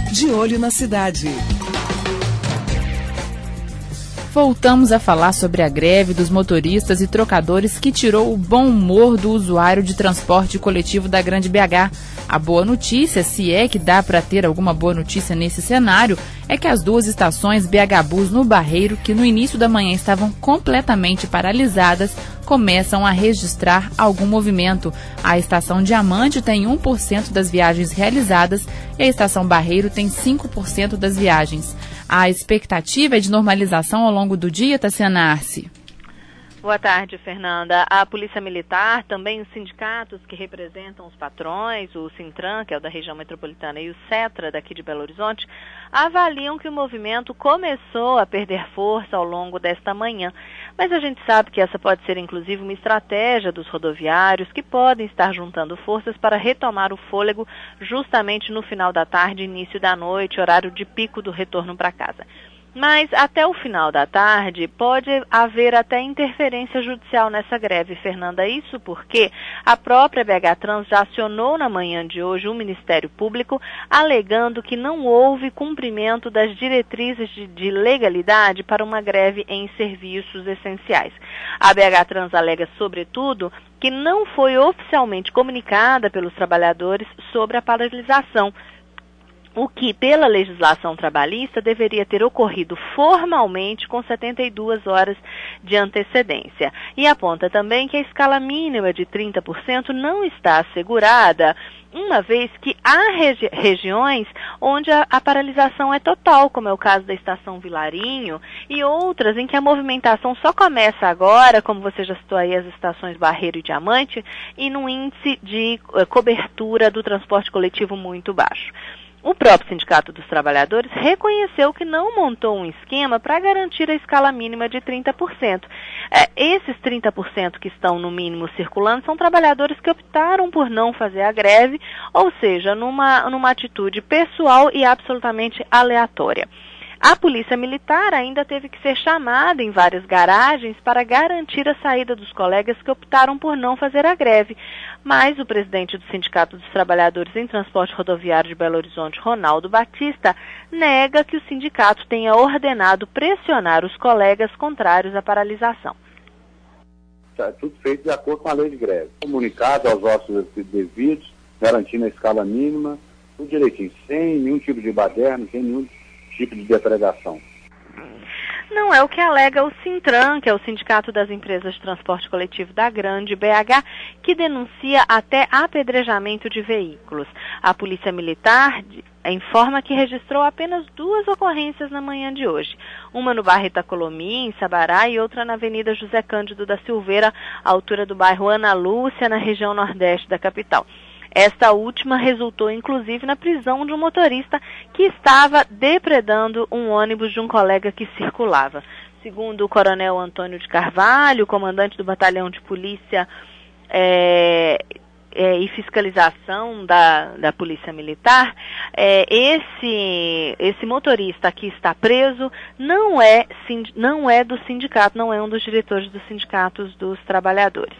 De Olho na Cidade. Voltamos a falar sobre a greve dos motoristas e trocadores que tirou o bom humor do usuário de transporte coletivo da Grande BH. A boa notícia, se é que dá para ter alguma boa notícia nesse cenário, é que as duas estações BH Bus no Barreiro, que no início da manhã estavam completamente paralisadas, começam a registrar algum movimento. A estação Diamante tem 1% das viagens realizadas e a estação Barreiro tem 5% das viagens. A expectativa é de normalização ao longo do dia, Tassiana Arce? Boa tarde, Fernanda. A Polícia Militar, também os sindicatos que representam os patrões, o Sintran, que é o da região metropolitana, e o Cetra, daqui de Belo Horizonte, avaliam que o movimento começou a perder força ao longo desta manhã. Mas a gente sabe que essa pode ser, inclusive, uma estratégia dos rodoviários que podem estar juntando forças para retomar o fôlego justamente no final da tarde, início da noite, horário de pico do retorno para casa. Mas até o final da tarde pode haver até interferência judicial nessa greve, Fernanda. Isso porque a própria BH Trans já acionou na manhã de hoje o Ministério Público, alegando que não houve cumprimento das diretrizes de legalidade para uma greve em serviços essenciais. A BH Trans alega, sobretudo, que não foi oficialmente comunicada pelos trabalhadores sobre a paralisação, o que, pela legislação trabalhista, deveria ter ocorrido formalmente com 72 horas de antecedência. E aponta também que a escala mínima de 30% não está assegurada, uma vez que há regiões onde a paralisação é total, como é o caso da Estação Vilarinho, e outras em que a movimentação só começa agora, como você já citou aí, as estações Barreiro e Diamante, e num índice de cobertura do transporte coletivo muito baixo. O próprio Sindicato dos Trabalhadores reconheceu que não montou um esquema para garantir a escala mínima de 30%. Esses 30% que estão no mínimo circulando são trabalhadores que optaram por não fazer a greve, ou seja, numa atitude pessoal e absolutamente aleatória. A Polícia Militar ainda teve que ser chamada em várias garagens para garantir a saída dos colegas que optaram por não fazer a greve. Mas o presidente do Sindicato dos Trabalhadores em Transporte Rodoviário de Belo Horizonte, Ronaldo Batista, nega que o sindicato tenha ordenado pressionar os colegas contrários à paralisação. É tudo feito de acordo com a lei de greve. Comunicado aos nossos devidos, garantindo a escala mínima, tudo direitinho, sem nenhum tipo de baderno, sem nenhum tipo de depredação. Não é o que alega o Sintran, que é o Sindicato das Empresas de Transporte Coletivo da Grande BH, que denuncia até apedrejamento de veículos. A Polícia Militar informa que registrou apenas 2 ocorrências na manhã de hoje. Uma no bairro Itacolomi, em Sabará, e outra na Avenida José Cândido da Silveira, à altura do bairro Ana Lúcia, na região nordeste da capital. Esta última resultou, inclusive, na prisão de um motorista que estava depredando um ônibus de um colega que circulava. Segundo o coronel Antônio de Carvalho, comandante do Batalhão de Polícia e Fiscalização da Polícia Militar, esse motorista que está preso não é do sindicato, não é um dos diretores dos sindicatos dos trabalhadores.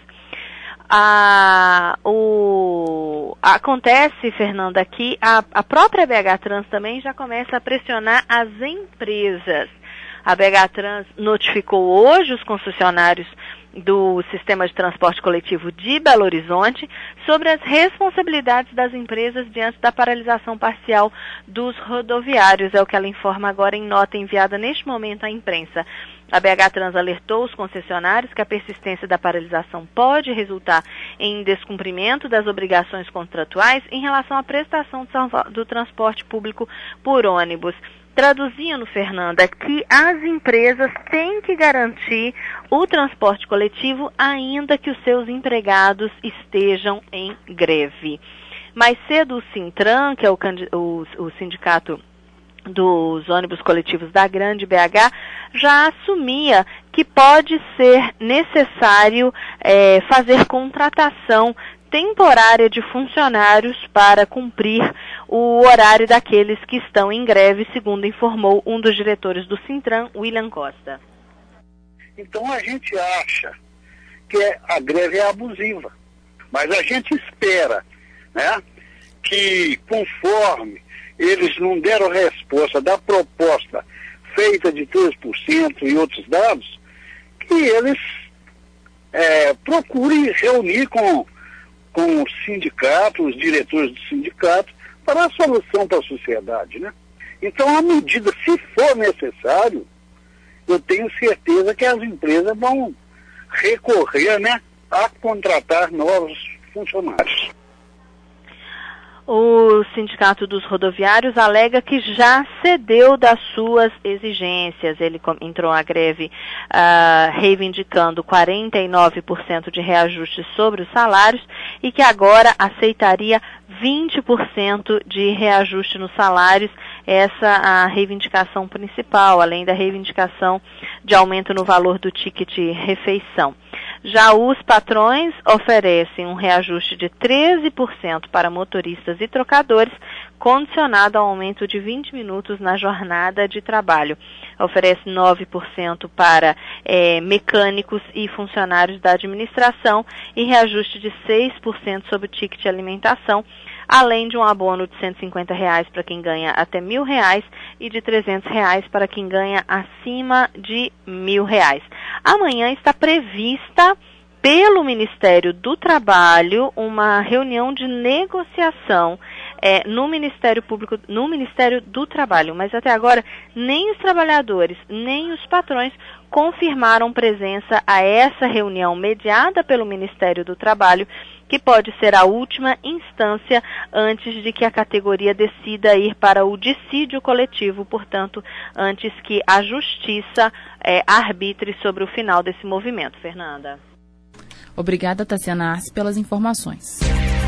Acontece, Fernanda, que a própria BH Trans também já começa a pressionar as empresas. A BH Trans notificou hoje os concessionários do Sistema de Transporte Coletivo de Belo Horizonte sobre as responsabilidades das empresas diante da paralisação parcial dos rodoviários. É o que ela informa agora em nota enviada neste momento à imprensa. A BH Trans alertou os concessionários que a persistência da paralisação pode resultar em descumprimento das obrigações contratuais em relação à prestação do transporte público por ônibus. Traduzindo, Fernanda, que as empresas têm que garantir o transporte coletivo ainda que os seus empregados estejam em greve. Mais cedo, o Sintran, que é o sindicato dos ônibus coletivos da Grande BH, já assumia que pode ser necessário fazer contratação temporária de funcionários para cumprir o horário daqueles que estão em greve, segundo informou um dos diretores do Sintran, William Costa. Então a gente acha que a greve é abusiva, mas a gente espera, né, que, conforme eles não deram resposta da proposta feita de 3% e outros dados, que eles procurem reunir com os sindicatos, os diretores do sindicato, para a solução para a sociedade, né? Então, à medida, se for necessário, eu tenho certeza que as empresas vão recorrer, né, a contratar novos funcionários. O Sindicato dos Rodoviários alega que já cedeu das suas exigências. Ele entrou à greve reivindicando 49% de reajuste sobre os salários e que agora aceitaria 20% de reajuste nos salários. Essa a reivindicação principal, além da reivindicação de aumento no valor do ticket refeição. Já os patrões oferecem um reajuste de 13% para motoristas e trocadores, condicionado ao aumento de 20 minutos na jornada de trabalho. Oferece 9% para mecânicos e funcionários da administração e reajuste de 6% sobre o ticket alimentação, além de um abono de R$150 para quem ganha até R$1.000 e de R$300 para quem ganha acima de R$1.000. Amanhã está prevista pelo Ministério do Trabalho uma reunião de negociação no Ministério Público, no Ministério do Trabalho, mas até agora nem os trabalhadores, nem os patrões confirmaram presença a essa reunião mediada pelo Ministério do Trabalho, que pode ser a última instância antes de que a categoria decida ir para o dissídio coletivo, portanto, antes que a Justiça arbitre sobre o final desse movimento. Fernanda. Obrigada, Tassiana Arce, pelas informações.